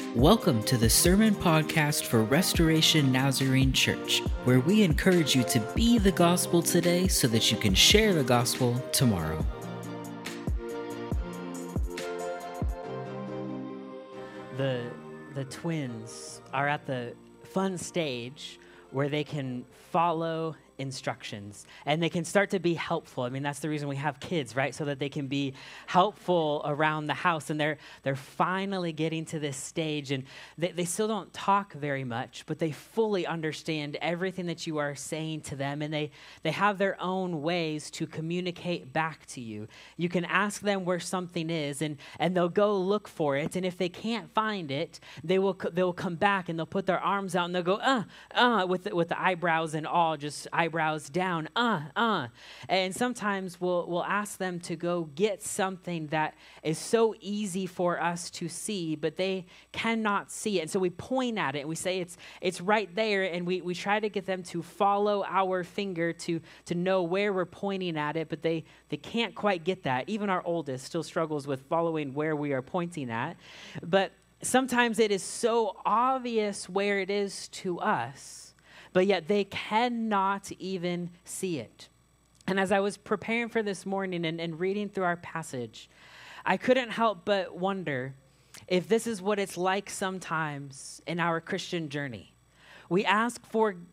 Welcome to the Sermon Podcast for Restoration Nazarene Church, where we encourage you to be the gospel today so that you can share the gospel tomorrow. The twins are at the fun stage where they can follow instructions and they can start to be helpful. I mean, that's the reason we have kids, right? So that they can be helpful around the house. And they're finally getting to this stage, and they still don't talk very much, but they fully understand everything that you are saying to them. And they have their own ways to communicate back to you. You can ask them where something is, and they'll go look for it. And if they can't find it, they'll come back and they'll put their arms out and they'll go, with the eyebrows and all, just eyebrows down, And sometimes we'll ask them to go get something that is so easy for us to see, but they cannot see it. And so we point at it and we say it's right there, and we try to get them to follow our finger to know where we're pointing at it, but they can't quite get that. Even our oldest still struggles with following where we are pointing at. But sometimes it is so obvious where it is to us, but yet they cannot even see it. And as I was preparing for this morning and reading through our passage, I couldn't help but wonder if this is what it's like sometimes in our Christian journey. We ask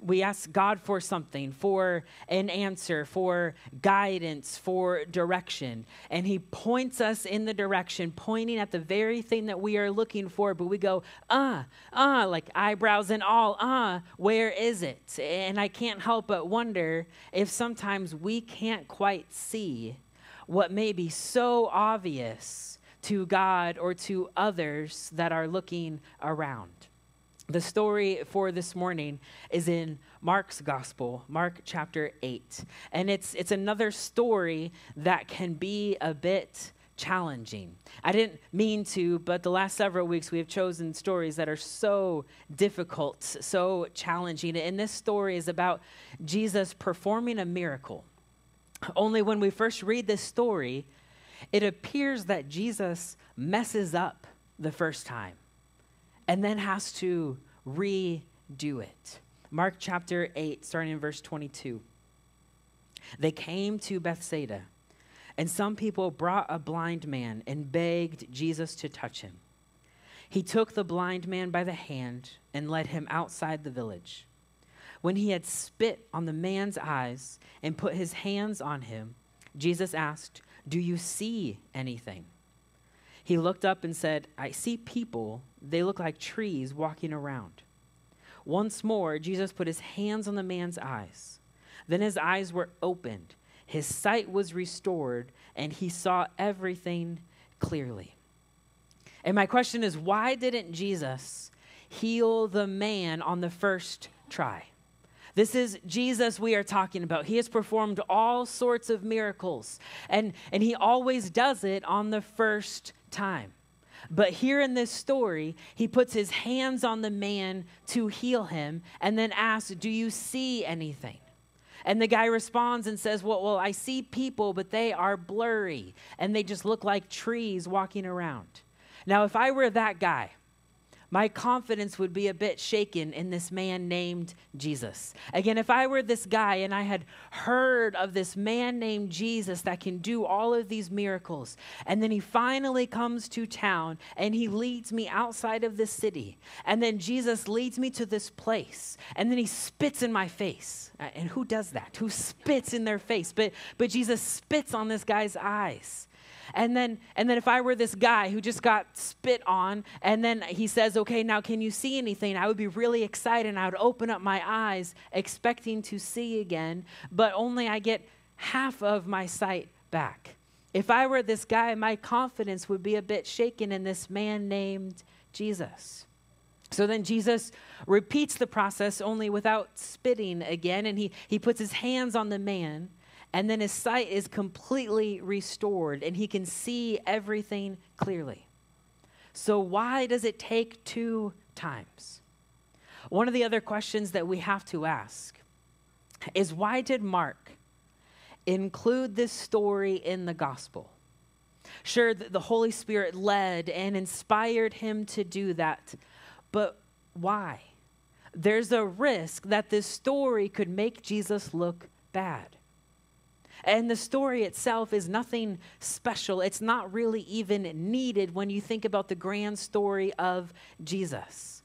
God for something, for an answer, for guidance, for direction. And he points us in the direction, pointing at the very thing that we are looking for. But we go, like eyebrows and all, where is it? And I can't help but wonder if sometimes we can't quite see what may be so obvious to God or to others that are looking around. The story for this morning is in Mark's gospel, Mark chapter 8. And it's another story that can be a bit challenging. I didn't mean to, but the last several weeks we have chosen stories that are so difficult, so challenging. And this story is about Jesus performing a miracle. Only when we first read this story, it appears that Jesus messes up the first time and then has to redo it. Mark chapter 8, starting in verse 22. They came to Bethsaida, and some people brought a blind man and begged Jesus to touch him. He took the blind man by the hand and led him outside the village. When he had spit on the man's eyes and put his hands on him, Jesus asked, "Do you see anything?" He looked up and said, "I see people. They look like trees walking around." Once more, Jesus put his hands on the man's eyes. Then his eyes were opened. His sight was restored, and he saw everything clearly. And my question is, why didn't Jesus heal the man on the first try? This is Jesus we are talking about. He has performed all sorts of miracles, and he always does it on the first time. But here in this story, he puts his hands on the man to heal him and then asks, "Do you see anything?" And the guy responds and says, well, I see people, but they are blurry and they just look like trees walking around. Now, if I were that guy, my confidence would be a bit shaken in this man named Jesus. Again, if I were this guy and I had heard of this man named Jesus that can do all of these miracles, and then he finally comes to town and he leads me outside of the city, and then Jesus leads me to this place, and then he spits in my face. And who does that? Who spits in their face? But Jesus spits on this guy's eyes. And then if I were this guy who just got spit on, and then he says, "Okay, now can you see anything?" I would be really excited, and I would open up my eyes expecting to see again, but only I get half of my sight back. If I were this guy, my confidence would be a bit shaken in this man named Jesus. So then Jesus repeats the process, only without spitting again, and he puts his hands on the man. And then his sight is completely restored, and he can see everything clearly. So why does it take 2 times? One of the other questions that we have to ask is, why did Mark include this story in the gospel? Sure, the Holy Spirit led and inspired him to do that. But why? There's a risk that this story could make Jesus look bad. And the story itself is nothing special. It's not really even needed when you think about the grand story of Jesus.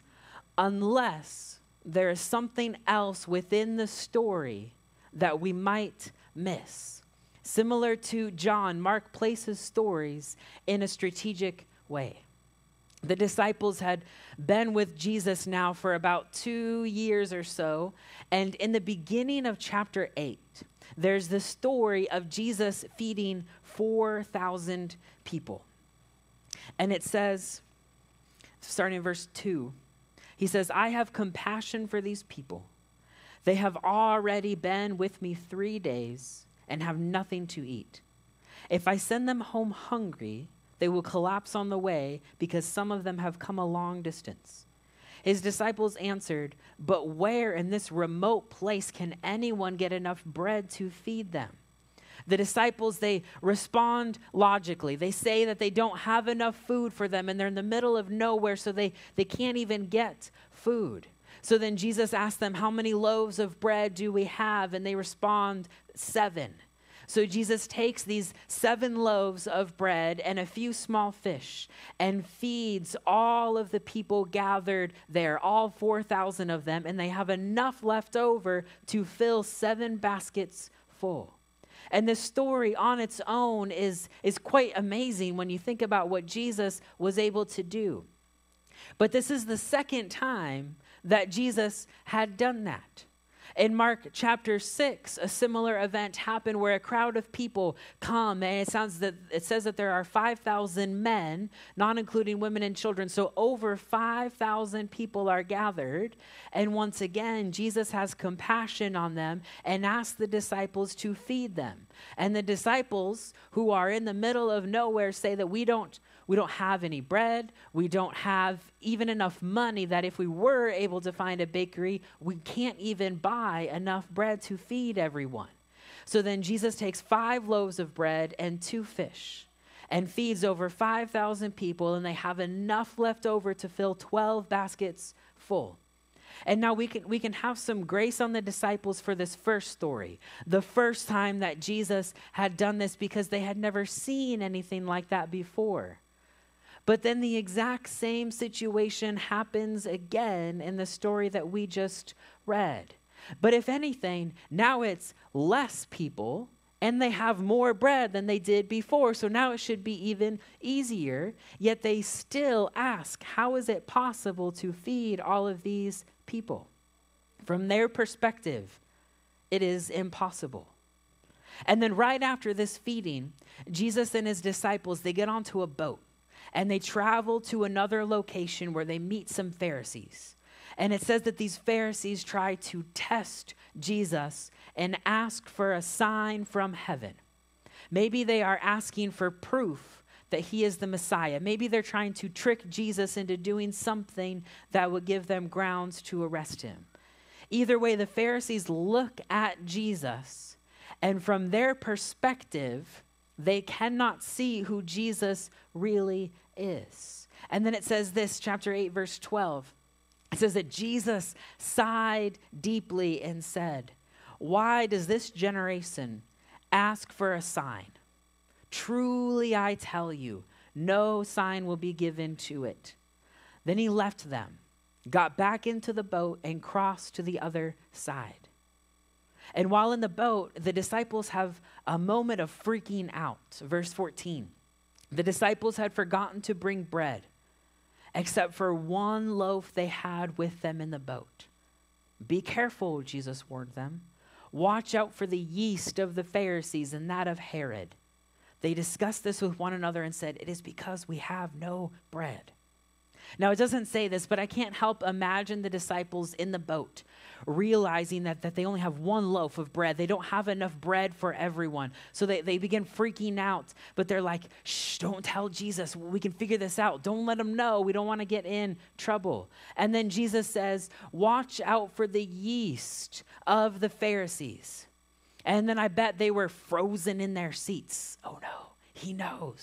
Unless there is something else within the story that we might miss. Similar to John, Mark places stories in a strategic way. The disciples had been with Jesus now for about 2 years or so. And in the beginning of chapter 8, there's the story of Jesus feeding 4,000 people. And it says, starting in verse 2, he says, I have compassion for these people. They have already been with me 3 days and have nothing to eat. If I send them home hungry, they will collapse on the way because some of them have come a long distance. His disciples answered, but where in this remote place can anyone get enough bread to feed them? The disciples, they respond logically. They say that they don't have enough food for them and they're in the middle of nowhere, so they can't even get food. So then Jesus asked them, how many loaves of bread do we have? And they respond, 7. So Jesus takes these 7 loaves of bread and a few small fish and feeds all of the people gathered there, all 4,000 of them, and they have enough left over to fill 7 baskets full. And this story on its own is quite amazing when you think about what Jesus was able to do. But this is the second time that Jesus had done that. In Mark chapter 6, a similar event happened where a crowd of people come, and it says that there are 5,000 men, not including women and children. So over 5,000 people are gathered. And once again, Jesus has compassion on them and asks the disciples to feed them. And the disciples, who are in the middle of nowhere, say that we don't have any bread. We don't have even enough money that if we were able to find a bakery, we can't even buy enough bread to feed everyone. So then Jesus takes 5 loaves of bread and 2 fish and feeds over 5,000 people, and they have enough left over to fill 12 baskets full. And now we can have some grace on the disciples for this first story, the first time that Jesus had done this, because they had never seen anything like that before. But then the exact same situation happens again in the story that we just read. But if anything, now it's less people and they have more bread than they did before. So now it should be even easier. Yet they still ask, how is it possible to feed all of these people? From their perspective, it is impossible. And then right after this feeding, Jesus and his disciples, they get onto a boat. And they travel to another location where they meet some Pharisees. And it says that these Pharisees try to test Jesus and ask for a sign from heaven. Maybe they are asking for proof that he is the Messiah. Maybe they're trying to trick Jesus into doing something that would give them grounds to arrest him. Either way, the Pharisees look at Jesus, and from their perspective, they cannot see who Jesus really is. And then it says this, chapter 8, verse 12. It says that Jesus sighed deeply and said, why does this generation ask for a sign? Truly I tell you, no sign will be given to it. Then he left them, got back into the boat, and crossed to the other side. And while in the boat, the disciples have a moment of freaking out. Verse 14. The disciples had forgotten to bring bread, except for 1 loaf they had with them in the boat. Be careful, Jesus warned them. Watch out for the yeast of the Pharisees and that of Herod. They discussed this with one another and said, it is because we have no bread. Now, it doesn't say this, but I can't help imagine the disciples in the boat realizing that they only have 1 loaf of bread. They don't have enough bread for everyone. So they begin freaking out, but they're like, shh, don't tell Jesus. We can figure this out. Don't let him know. We don't want to get in trouble. And then Jesus says, watch out for the yeast of the Pharisees. And then I bet they were frozen in their seats. Oh no, he knows.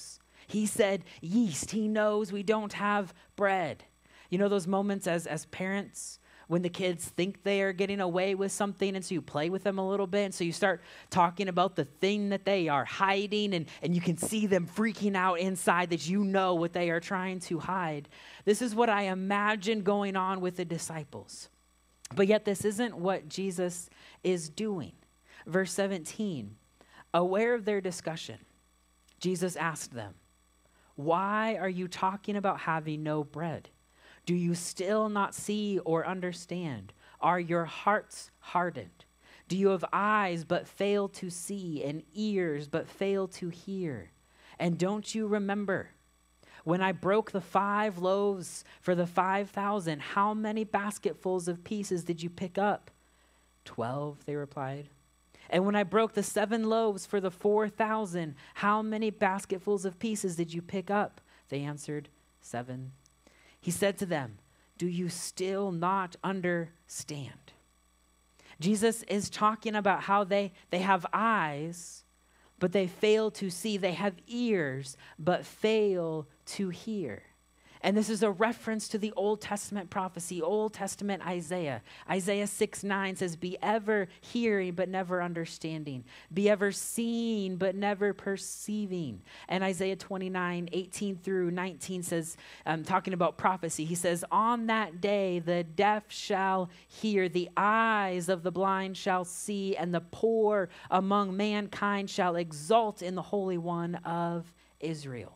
He said yeast. He knows we don't have bread. You know those moments as parents when the kids think they are getting away with something, and so you play with them a little bit, and so you start talking about the thing that they are hiding, and you can see them freaking out inside that you know what they are trying to hide. This is what I imagine going on with the disciples. But yet this isn't what Jesus is doing. Verse 17, aware of their discussion, Jesus asked them, "Why are you talking about having no bread? Do you still not see or understand? Are your hearts hardened? Do you have eyes but fail to see and ears but fail to hear? And don't you remember when I broke the 5 loaves for the 5,000, how many basketfuls of pieces did you pick up?" 12, they replied. "And when I broke the 7 loaves for the 4,000, how many basketfuls of pieces did you pick up?" They answered, 7. He said to them, "Do you still not understand?" Jesus is talking about how they have eyes, but they fail to see. They have ears, but fail to hear. And this is a reference to the Old Testament prophecy, Old Testament Isaiah. Isaiah 6:9 says, "Be ever hearing, but never understanding. Be ever seeing, but never perceiving." And Isaiah 29:18 through 19 says, talking about prophecy, he says, "On that day, the deaf shall hear, the eyes of the blind shall see, and the poor among mankind shall exult in the Holy One of Israel."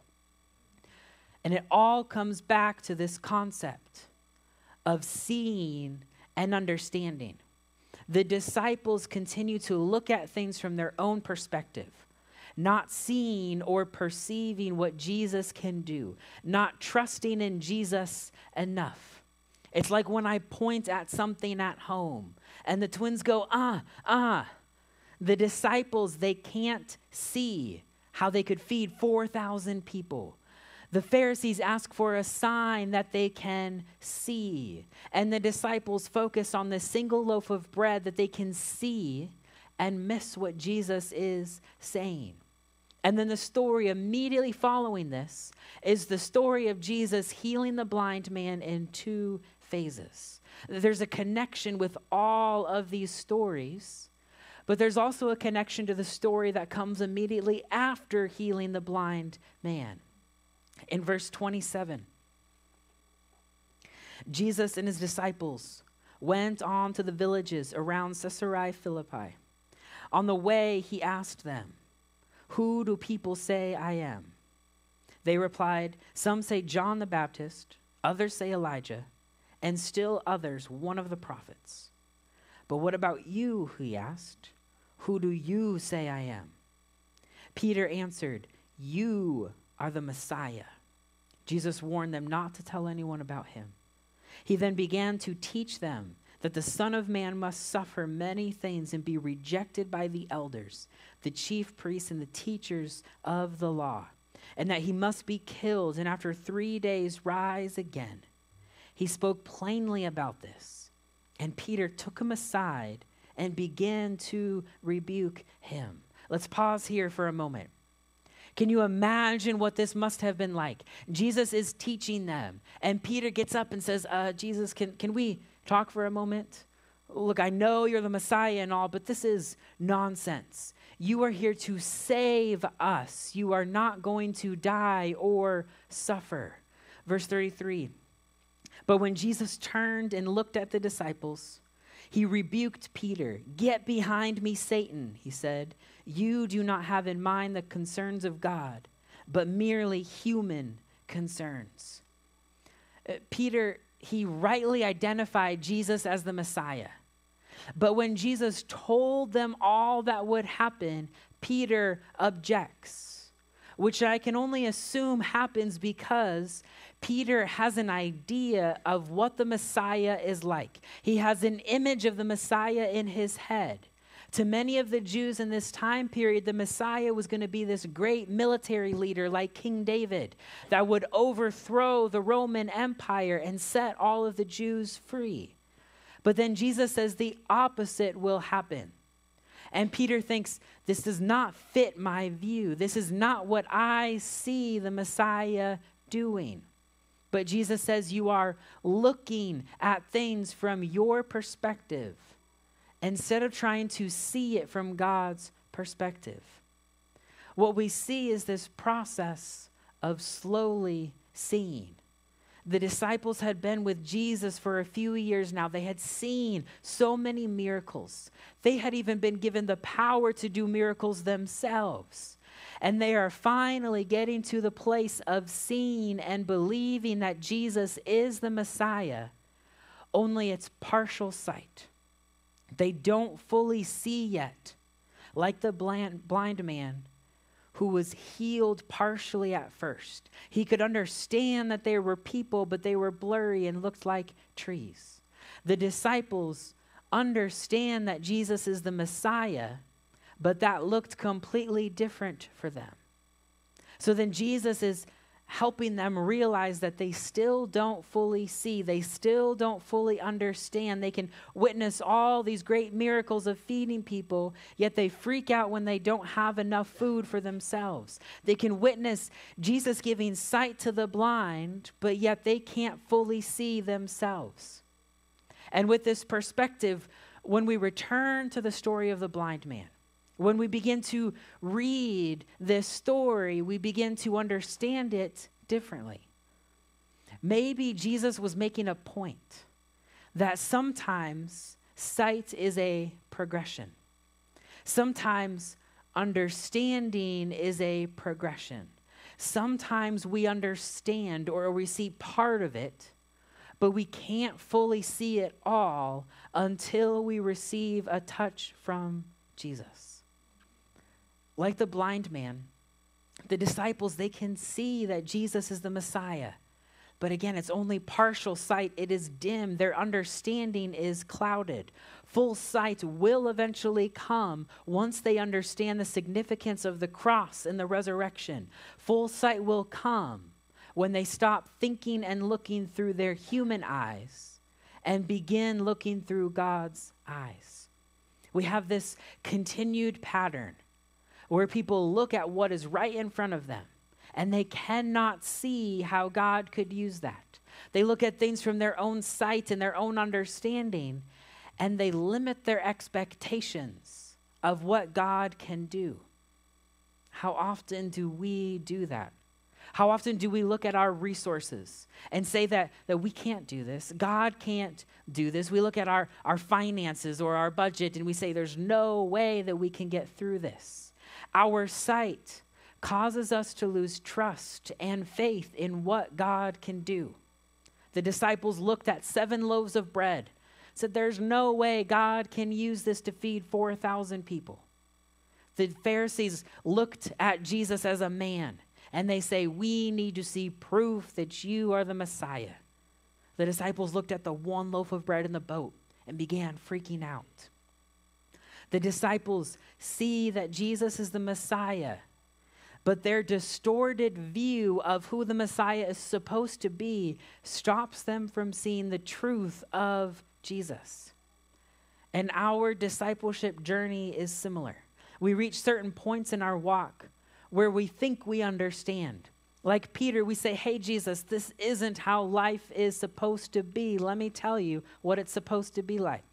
And it all comes back to this concept of seeing and understanding. The disciples continue to look at things from their own perspective, not seeing or perceiving what Jesus can do, not trusting in Jesus enough. It's like when I point at something at home and the twins go, The disciples, they can't see how they could feed 4,000 people. The Pharisees ask for a sign that they can see. And the disciples focus on this single loaf of bread that they can see and miss what Jesus is saying. And then the story immediately following this is the story of Jesus healing the blind man in 2 phases. There's a connection with all of these stories, but there's also a connection to the story that comes immediately after healing the blind man. In verse 27, Jesus and his disciples went on to the villages around Caesarea Philippi. On the way, he asked them, "Who do people say I am?" They replied, "Some say John the Baptist, others say Elijah, and still others one of the prophets." "But what about you?" he asked. "Who do you say I am?" Peter answered, "You are the Messiah." Jesus warned them not to tell anyone about him. He then began to teach them that the Son of Man must suffer many things and be rejected by the elders, the chief priests, and the teachers of the law, and that he must be killed and after 3 days rise again. He spoke plainly about this, and Peter took him aside and began to rebuke him. Let's pause here for a moment. Can you imagine what this must have been like? Jesus is teaching them, and Peter gets up and says, Jesus, can we talk for a moment? Look, I know you're the Messiah and all, but this is nonsense. You are here to save us. You are not going to die or suffer. Verse 33, but when Jesus turned and looked at the disciples, he rebuked Peter. "Get behind me, Satan," he said. "You do not have in mind the concerns of God, but merely human concerns." Peter, he rightly identified Jesus as the Messiah. But when Jesus told them all that would happen, Peter objects, which I can only assume happens because Peter has an idea of what the Messiah is like. He has an image of the Messiah in his head. To many of the Jews in this time period, the Messiah was going to be this great military leader like King David that would overthrow the Roman Empire and set all of the Jews free. But then Jesus says the opposite will happen. And Peter thinks, this does not fit my view. This is not what I see the Messiah doing. But Jesus says you are looking at things from your perspective instead of trying to see it from God's perspective. What we see is this process of slowly seeing. The disciples had been with Jesus for a few years now. They had seen so many miracles. They had even been given the power to do miracles themselves. And they are finally getting to the place of seeing and believing that Jesus is the Messiah, only it's partial sight. They don't fully see yet, like the blind man who was healed partially at first. He could understand that there were people, but they were blurry and looked like trees. The disciples understand that Jesus is the Messiah, but that looked completely different for them. So then Jesus is helping them realize that they still don't fully see. They still don't fully understand. They can witness all these great miracles of feeding people, yet they freak out when they don't have enough food for themselves. They can witness Jesus giving sight to the blind, but yet they can't fully see themselves. And with this perspective, when we return to the story of the blind man, when we begin to read this story, we begin to understand it differently. Maybe Jesus was making a point that sometimes sight is a progression. Sometimes understanding is a progression. Sometimes we understand or we see part of it, but we can't fully see it all until we receive a touch from Jesus. Like the blind man, the disciples, they can see that Jesus is the Messiah. But again, it's only partial sight. It is dim. Their understanding is clouded. Full sight will eventually come once they understand the significance of the cross and the resurrection. Full sight will come when they stop thinking and looking through their human eyes and begin looking through God's eyes. We have this continued pattern where people look at what is right in front of them, and they cannot see how God could use that. They look at things from their own sight and their own understanding, and they limit their expectations of what God can do. How often do we do that? How often do we look at our resources and say that we can't do this? God can't do this. We look at our finances or our budget, and we say there's no way that we can get through this. Our sight causes us to lose trust and faith in what God can do. The disciples looked at 7 loaves of bread, said there's no way God can use this to feed 4,000 people. The Pharisees looked at Jesus as a man, and they say, we need to see proof that you are the Messiah. The disciples looked at the 1 loaf of bread in the boat and began freaking out. The disciples see that Jesus is the Messiah, but their distorted view of who the Messiah is supposed to be stops them from seeing the truth of Jesus. And our discipleship journey is similar. We reach certain points in our walk where we think we understand. Like Peter, we say, hey, Jesus, this isn't how life is supposed to be. Let me tell you what it's supposed to be like.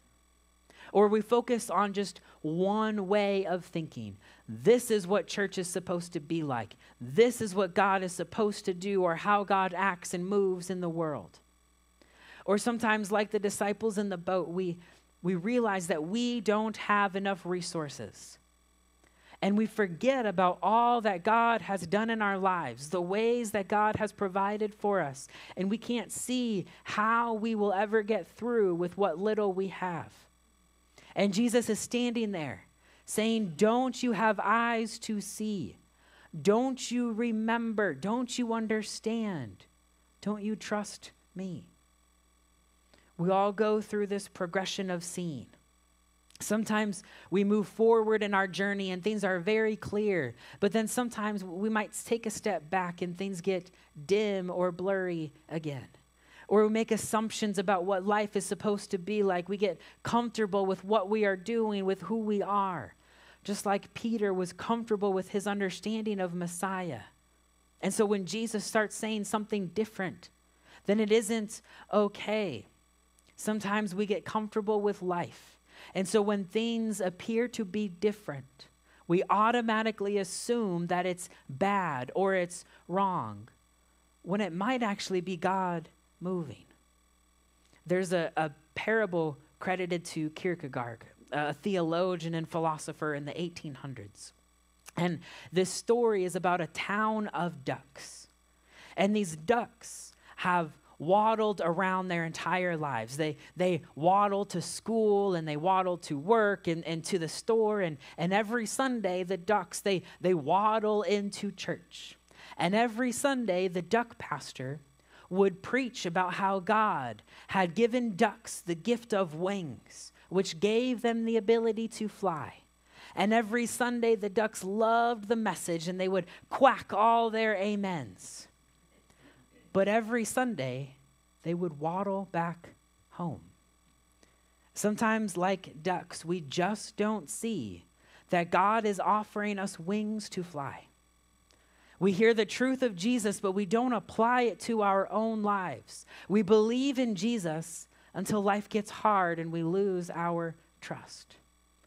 Or we focus on just one way of thinking. This is what church is supposed to be like. This is what God is supposed to do, or how God acts and moves in the world. Or sometimes, like the disciples in the boat, we realize that we don't have enough resources. And we forget about all that God has done in our lives, the ways that God has provided for us. And we can't see how we will ever get through with what little we have. And Jesus is standing there saying, don't you have eyes to see? Don't you remember? Don't you understand? Don't you trust me? We all go through this progression of seeing. Sometimes we move forward in our journey and things are very clear, but then sometimes we might take a step back and things get dim or blurry again. or we make assumptions about what life is supposed to be like. We get comfortable with what we are doing, with who we are, just like Peter was comfortable with his understanding of Messiah. And so when Jesus starts saying something different, then it isn't okay. Sometimes we get comfortable with life. And so when things appear to be different, we automatically assume that it's bad or it's wrong, when it might actually be God moving. There's a parable credited to Kierkegaard, a theologian and philosopher in the 1800s. And this story is about a town of ducks. And these ducks have waddled around their entire lives. They waddle to school and they waddle to work and to the store. And every Sunday, the ducks, they waddle into church. And every Sunday, the duck pastor would preach about how God had given ducks the gift of wings, which gave them the ability to fly. And every Sunday, the ducks loved the message and they would quack all their amens. But every Sunday, they would waddle back home. Sometimes, like ducks, we just don't see that God is offering us wings to fly. We hear the truth of Jesus, but we don't apply it to our own lives. We believe in Jesus until life gets hard and we lose our trust.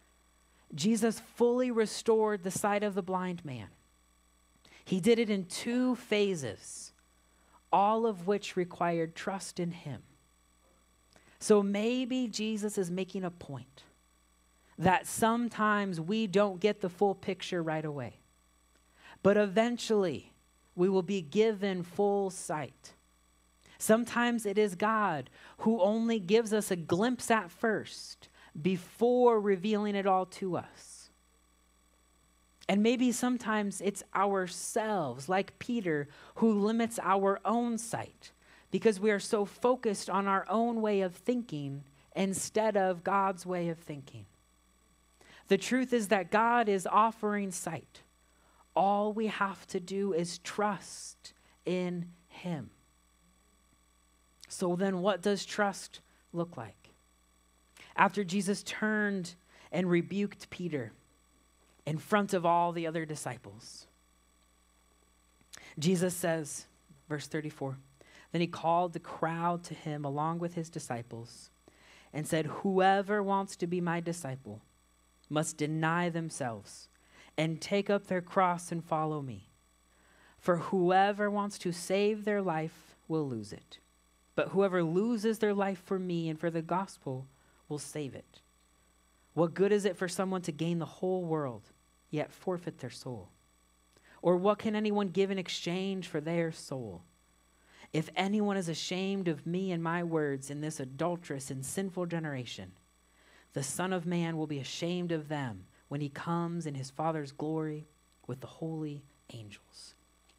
Jesus fully restored the sight of the blind man. He did it in 2 phases, all of which required trust in him. So maybe Jesus is making a point that sometimes we don't get the full picture right away. But eventually, we will be given full sight. Sometimes it is God who only gives us a glimpse at first before revealing it all to us. And maybe sometimes it's ourselves, like Peter, who limits our own sight because we are so focused on our own way of thinking instead of God's way of thinking. The truth is that God is offering sight. All we have to do is trust in him. So then what does trust look like? After Jesus turned and rebuked Peter in front of all the other disciples, Jesus says, verse 34, then he called the crowd to him along with his disciples and said, whoever wants to be my disciple must deny themselves and take up their cross and follow me. For whoever wants to save their life will lose it. But whoever loses their life for me and for the gospel will save it. What good is it for someone to gain the whole world, yet forfeit their soul? Or what can anyone give in exchange for their soul? If anyone is ashamed of me and my words in this adulterous and sinful generation, the Son of Man will be ashamed of them when he comes in his Father's glory with the holy angels.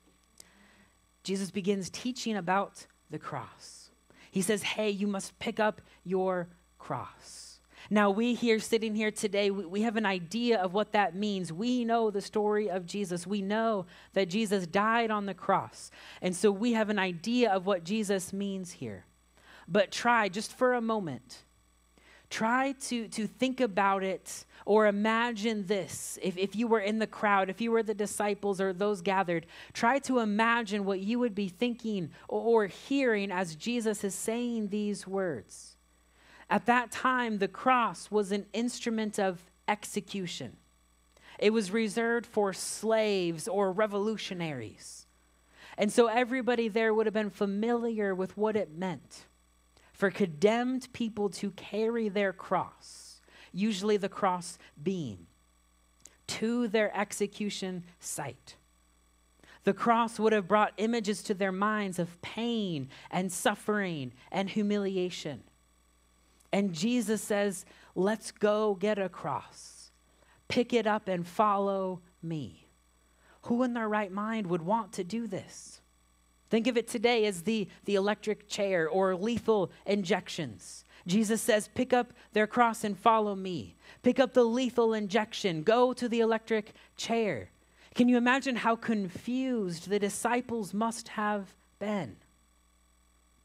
Jesus begins teaching about the cross. He says, hey, you must pick up your cross. Now we here, sitting here today, we have an idea of what that means. We know the story of Jesus. We know that Jesus died on the cross. And so we have an idea of what Jesus means here. But try, just for a moment, try to think about it or imagine this. If you were in the crowd, if you were the disciples or those gathered, try to imagine what you would be thinking or hearing as Jesus is saying these words. At that time, the cross was an instrument of execution. It was reserved for slaves or revolutionaries. And so everybody there would have been familiar with what it meant for condemned people to carry their cross, usually the cross beam, to their execution site. The cross would have brought images to their minds of pain and suffering and humiliation. And Jesus says, let's go get a cross. Pick it up and follow me. Who in their right mind would want to do this? Think of it today as the electric chair or lethal injections. Jesus says, pick up their cross and follow me. Pick up the lethal injection. Go to the electric chair. Can you imagine how confused the disciples must have been?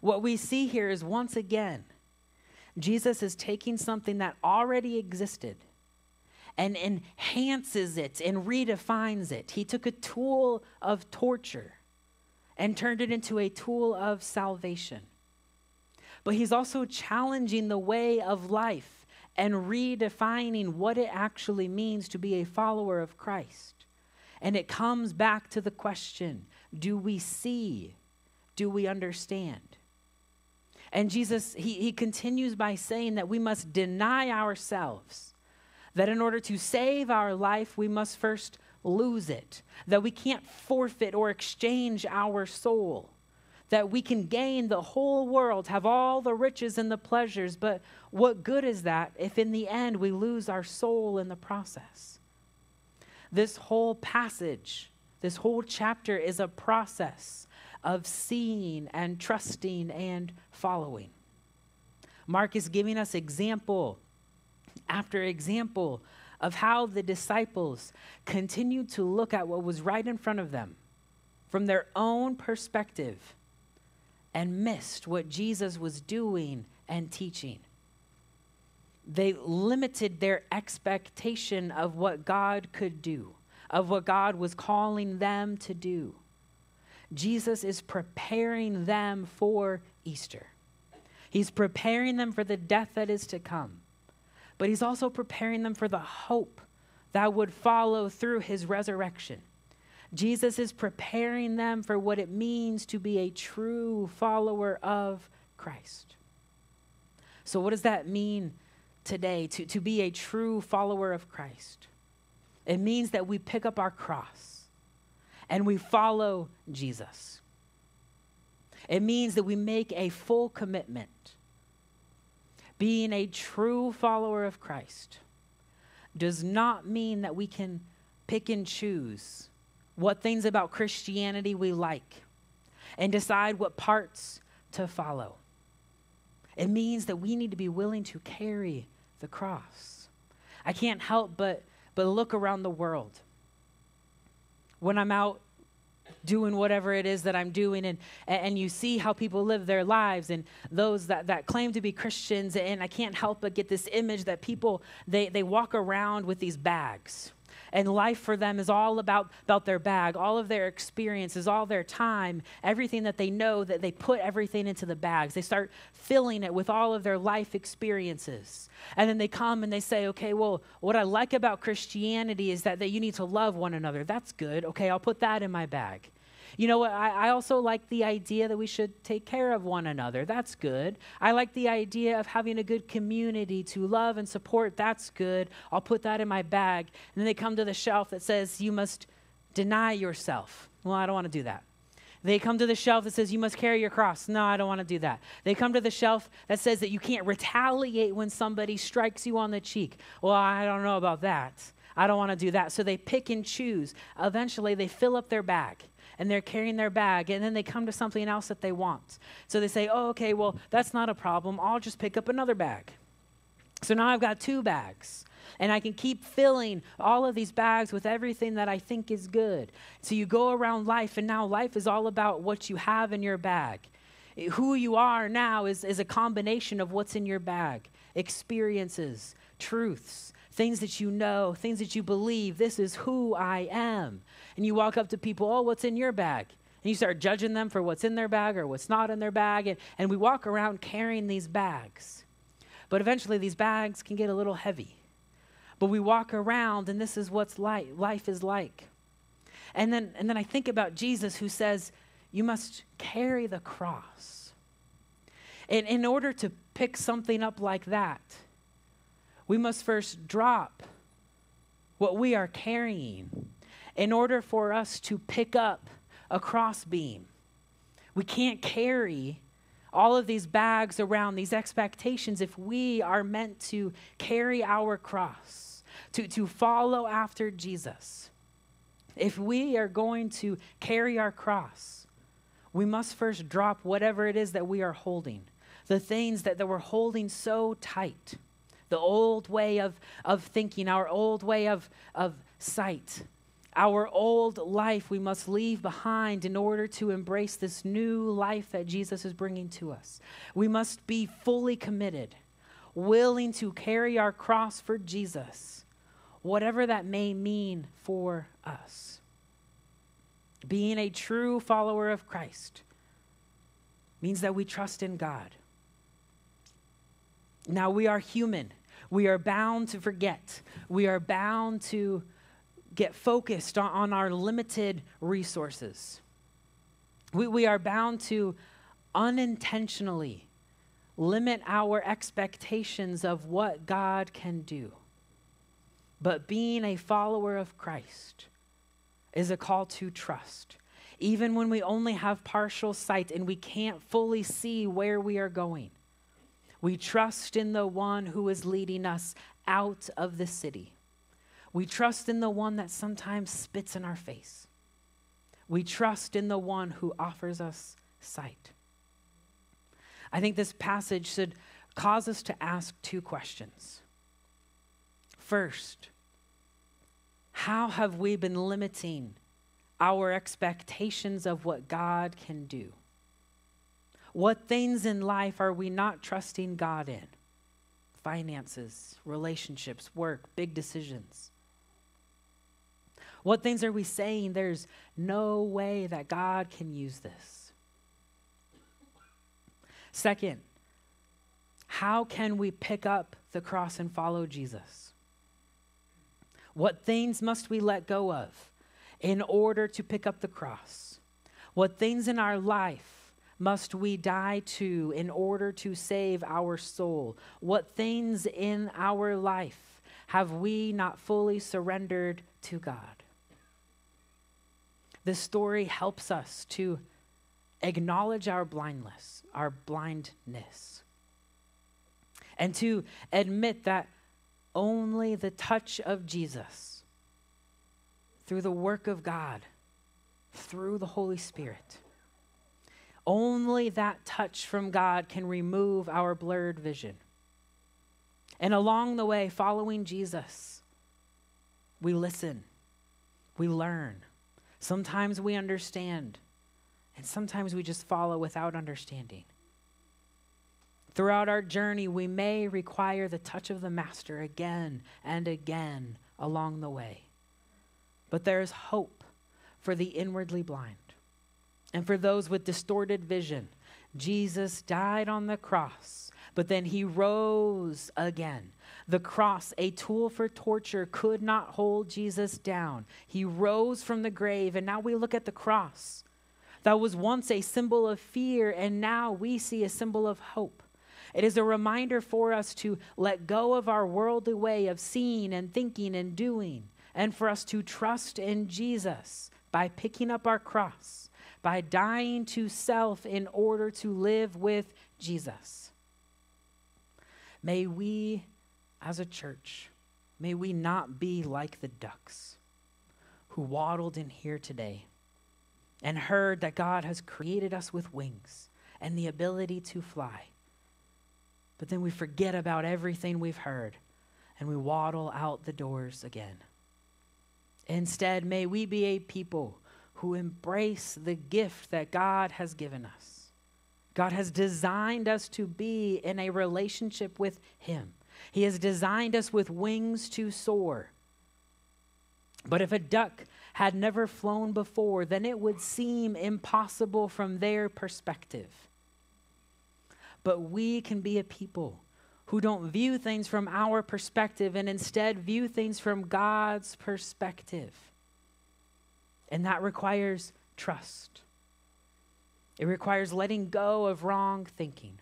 What we see here is, once again, Jesus is taking something that already existed and enhances it and redefines it. He took a tool of torture and turned it into a tool of salvation. But he's also challenging the way of life and redefining what it actually means to be a follower of Christ. And it comes back to the question, do we see? Do we understand? And Jesus, he continues by saying that we must deny ourselves, that in order to save our life, we must first lose it, that we can't forfeit or exchange our soul, that we can gain the whole world, have all the riches and the pleasures, but what good is that if in the end we lose our soul in the process? This whole passage, this whole chapter is a process of seeing and trusting and following. Mark is giving us example after example of how the disciples continued to look at what was right in front of them from their own perspective and missed what Jesus was doing and teaching. They limited their expectation of what God could do, of what God was calling them to do. Jesus is preparing them for Easter. He's preparing them for the death that is to come. But he's also preparing them for the hope that would follow through his resurrection. Jesus is preparing them for what it means to be a true follower of Christ. So what does that mean today, to be a true follower of Christ? It means that we pick up our cross and we follow Jesus. It means that we make a full commitment. Being a true follower of Christ does not mean that we can pick and choose what things about Christianity we like and decide what parts to follow. It means that we need to be willing to carry the cross. I can't help but look around the world when I'm out doing whatever it is that I'm doing, and you see how people live their lives, and those that claim to be Christians, and I can't help but get this image that people, they walk around with these bags, and life for them is all about their bag, all of their experiences, all their time, everything that they know, that they put everything into the bags. They start filling it with all of their life experiences. And then they come and they say, okay, well, what I like about Christianity is that you need to love one another. That's good. Okay, I'll put that in my bag. You know what? I also like the idea that we should take care of one another. That's good. I like the idea of having a good community to love and support. That's good. I'll put that in my bag. And then they come to the shelf that says you must deny yourself. Well, I don't want to do that. They come to the shelf that says you must carry your cross. No, I don't want to do that. They come to the shelf that says that you can't retaliate when somebody strikes you on the cheek. Well, I don't know about that. I don't want to do that. So they pick and choose. Eventually, they fill up their bag. And they're carrying their bag, and then they come to something else that they want. So they say, oh, okay, well, that's not a problem. I'll just pick up another bag. So now I've got 2 bags, and I can keep filling all of these bags with everything that I think is good. So you go around life, and now life is all about what you have in your bag. Who you are now is a combination of what's in your bag. Experiences, truths, things that you know, things that you believe. This is who I am. And you walk up to people, oh, what's in your bag? And you start judging them for what's in their bag or what's not in their bag. And we walk around carrying these bags. But eventually these bags can get a little heavy. But we walk around, and this is what's life is like. And then I think about Jesus, who says, you must carry the cross. And in order to pick something up like that, we must first drop what we are carrying in order for us to pick up a crossbeam. We can't carry all of these bags around, these expectations, if we are meant to carry our cross, to follow after Jesus. If we are going to carry our cross, we must first drop whatever it is that we are holding, the things that we're holding so tight. The old way of thinking, our old way of sight, Our old life we must leave behind in order to embrace this new life that Jesus is bringing to us. We must be fully committed, willing to carry our cross for Jesus, whatever that may mean for us. Being a true follower of Christ means that we trust in God. Now, we are human. We are bound to forget. We are bound to get focused on our limited resources. We are bound to unintentionally limit our expectations of what God can do. But being a follower of Christ is a call to trust, even when we only have partial sight and we can't fully see where we are going. We trust in the one who is leading us out of the city. We trust in the one that sometimes spits in our face. We trust in the one who offers us sight. I think this passage should cause us to ask two questions. First, how have we been limiting our expectations of what God can do? What things in life are we not trusting God in? Finances, relationships, work, big decisions. What things are we saying there's no way that God can use this? Second, how can we pick up the cross and follow Jesus? What things must we let go of in order to pick up the cross? What things in our life must we die to in order to save our soul? What things in our life have we not fully surrendered to God? This story helps us to acknowledge our blindness, and to admit that only the touch of Jesus, through the work of God, through the Holy Spirit, only that touch from God can remove our blurred vision. And along the way, following Jesus, we listen, we learn. Sometimes we understand, and sometimes we just follow without understanding. Throughout our journey, we may require the touch of the Master again and again along the way. But there is hope for the inwardly blind. And for those with distorted vision, Jesus died on the cross, but then he rose again. The cross, a tool for torture, could not hold Jesus down. He rose from the grave, and now we look at the cross. That was once a symbol of fear, and now we see a symbol of hope. It is a reminder for us to let go of our worldly way of seeing and thinking and doing, and for us to trust in Jesus by picking up our cross, by dying to self in order to live with Jesus. May we, as a church, may we not be like the ducks who waddled in here today and heard that God has created us with wings and the ability to fly. But then we forget about everything we've heard and we waddle out the doors again. Instead, may we be a people who embrace the gift that God has given us. God has designed us to be in a relationship with him. He has designed us with wings to soar. But if a duck had never flown before, then it would seem impossible from their perspective. But we can be a people who don't view things from our perspective and instead view things from God's perspective. And that requires trust. It requires letting go of wrong thinking,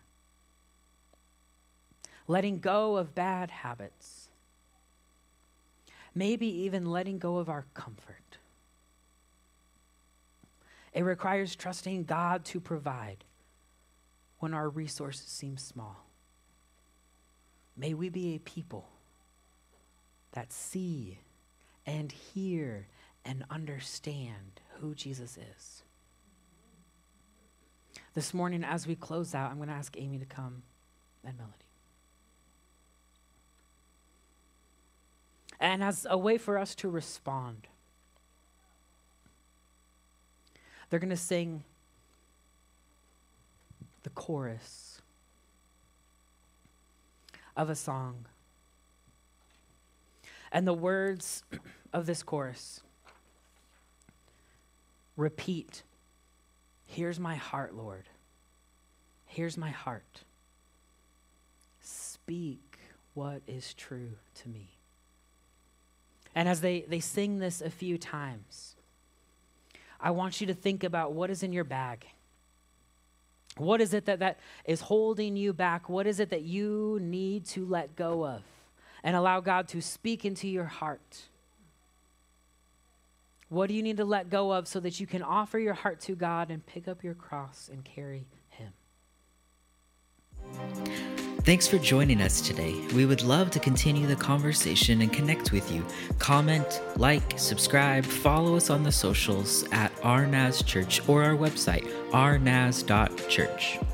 letting go of bad habits, maybe even letting go of our comfort. It requires trusting God to provide when our resources seem small. May we be a people that see and hear and understand who Jesus is. This morning, as we close out, I'm going to ask Amy to come and Melody. And as a way for us to respond, they're going to sing the chorus of a song. And the words of this chorus repeat, "Here's my heart, Lord. Here's my heart. Speak what is true to me." And as they sing this a few times, I want you to think about what is in your bag. What is it that is holding you back? What is it that you need to let go of and allow God to speak into your heart? What do you need to let go of so that you can offer your heart to God and pick up your cross and carry Him? Thanks for joining us today. We would love to continue the conversation and connect with you. Comment, like, subscribe, follow us on the socials at RNAS Church or our website, rnas.church.